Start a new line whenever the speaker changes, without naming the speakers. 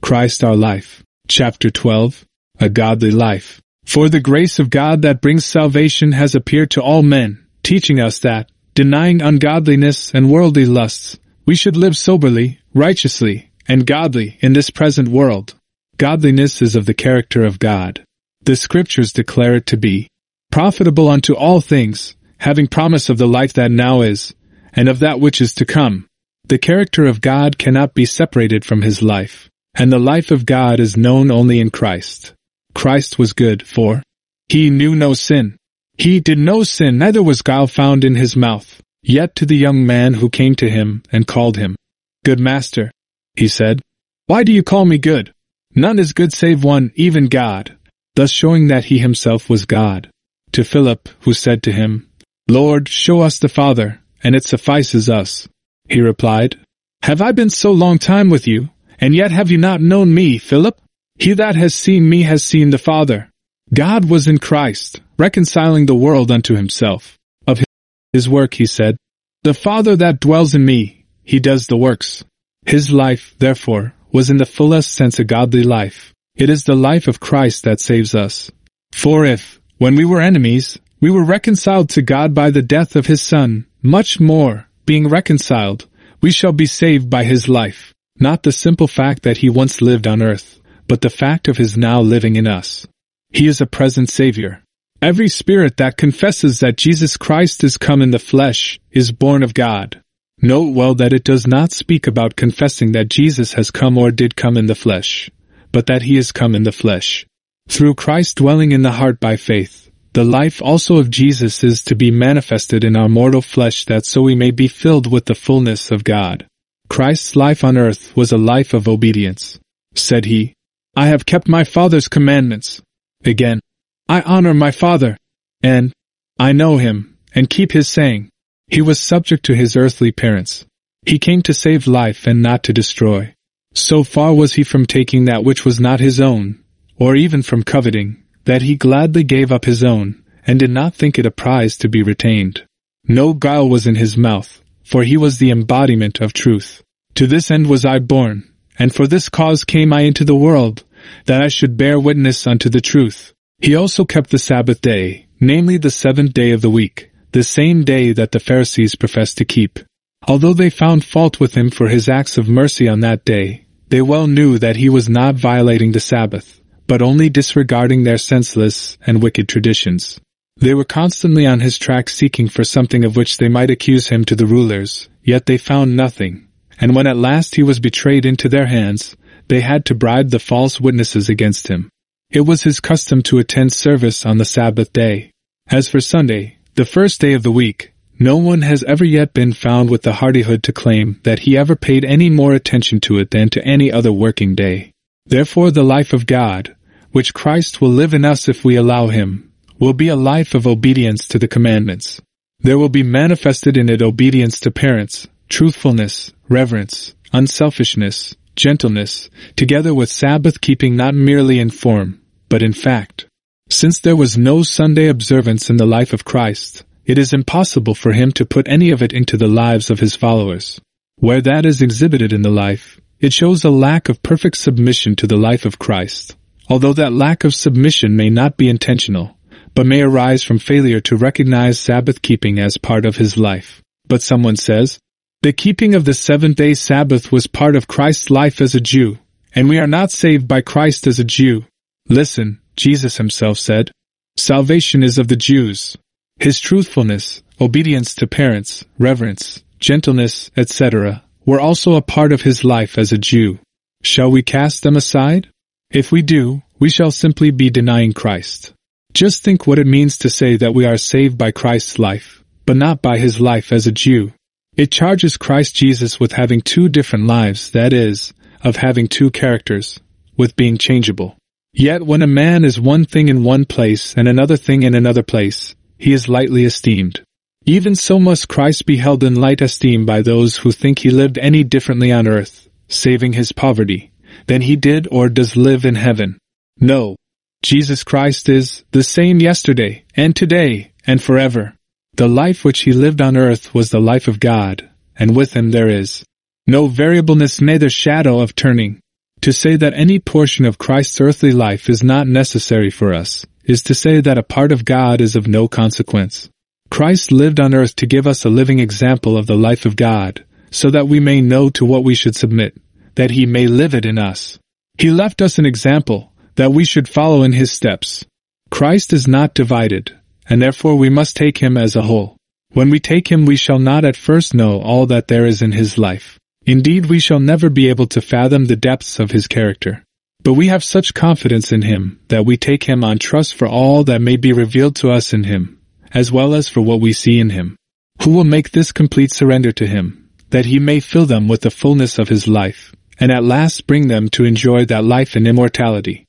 Christ our life. Chapter 12. A godly life. For the grace of God that brings salvation has appeared to all men, teaching us that, denying ungodliness and worldly lusts, we should live soberly, righteously, and godly in this present world. Godliness is of the character of God. The Scriptures declare it to be profitable unto all things, having promise of the life that now is, and of that which is to come. The character of God cannot be separated from his life, and the life of God is known only in Christ. Christ was good, for he knew no sin. He did no sin, neither was guile found in his mouth. Yet to the young man who came to him and called him, Good Master, he said, Why do you call me good? None is good save one, even God, thus showing that he himself was God. To Philip, who said to him, Lord, show us the Father, and it suffices us. He replied, Have I been so long time with you, and yet have you not known me, Philip? He that has seen me has seen the Father. God was in Christ, reconciling the world unto himself. Of his work he said, The Father that dwells in me, he does the works. His life, therefore, was in the fullest sense a godly life. It is the life of Christ that saves us. For if, when we were enemies, we were reconciled to God by the death of his Son, much more, being reconciled, we shall be saved by his life. Not the simple fact that he once lived on earth, but the fact of his now living in us. He is a present Savior. Every spirit that confesses that Jesus Christ is come in the flesh is born of God. Note well that it does not speak about confessing that Jesus has come or did come in the flesh, but that he is come in the flesh. Through Christ dwelling in the heart by faith, the life also of Jesus is to be manifested in our mortal flesh, that so we may be filled with the fullness of God. Christ's life on earth was a life of obedience. Said he, I have kept my Father's commandments. Again, I honor my Father, and I know him, and keep his saying. He was subject to his earthly parents. He came to save life and not to destroy. So far was he from taking that which was not his own, or even from coveting, that he gladly gave up his own, and did not think it a prize to be retained. No guile was in his mouth, for he was the embodiment of truth. To this end was I born, and for this cause came I into the world, that I should bear witness unto the truth. He also kept the Sabbath day, namely the seventh day of the week, the same day that the Pharisees professed to keep. Although they found fault with him for his acts of mercy on that day, they well knew that he was not violating the Sabbath, but only disregarding their senseless and wicked traditions. They were constantly on his track seeking for something of which they might accuse him to the rulers, yet they found nothing, and when at last he was betrayed into their hands, they had to bribe the false witnesses against him. It was his custom to attend service on the Sabbath day. As for Sunday, the first day of the week, no one has ever yet been found with the hardihood to claim that he ever paid any more attention to it than to any other working day. Therefore the life of God, which Christ will live in us if we allow him, will be a life of obedience to the commandments. There will be manifested in it obedience to parents, truthfulness, reverence, unselfishness, gentleness, together with Sabbath-keeping not merely in form, but in fact. Since there was no Sunday observance in the life of Christ, it is impossible for him to put any of it into the lives of his followers. Where that is exhibited in the life, it shows a lack of perfect submission to the life of Christ, although that lack of submission may not be intentional, but may arise from failure to recognize Sabbath-keeping as part of his life. But someone says, the keeping of the seventh-day Sabbath was part of Christ's life as a Jew, and we are not saved by Christ as a Jew. Listen, Jesus himself said, Salvation is of the Jews. His truthfulness, obedience to parents, reverence, gentleness, etc., were also a part of his life as a Jew. Shall we cast them aside? If we do, we shall simply be denying Christ. Just think what it means to say that we are saved by Christ's life, but not by his life as a Jew. It charges Christ Jesus with having two different lives, that is, of having two characters, with being changeable. Yet when a man is one thing in one place and another thing in another place, he is lightly esteemed. Even so must Christ be held in light esteem by those who think he lived any differently on earth, saving his poverty, than he did or does live in heaven. No, Jesus Christ is the same yesterday, and today, and forever. The life which he lived on earth was the life of God, and with him there is no variableness, neither shadow of turning. To say that any portion of Christ's earthly life is not necessary for us is to say that a part of God is of no consequence. Christ lived on earth to give us a living example of the life of God, so that we may know to what we should submit, that He may live it in us. He left us an example, that we should follow in His steps. Christ is not divided, and therefore we must take Him as a whole. When we take Him, we shall not at first know all that there is in His life. Indeed, we shall never be able to fathom the depths of His character. But we have such confidence in Him that we take Him on trust for all that may be revealed to us in Him, as well as for what we see in Him. Who will make this complete surrender to Him, that He may fill them with the fullness of His life, and at last bring them to enjoy that life in immortality.